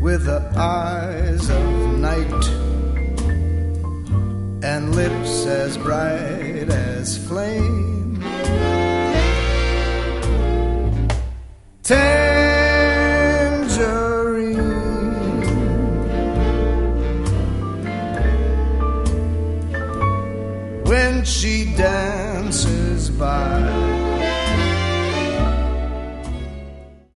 with the eyes of night and lips as bright as flame. Tangerine, when she dances by,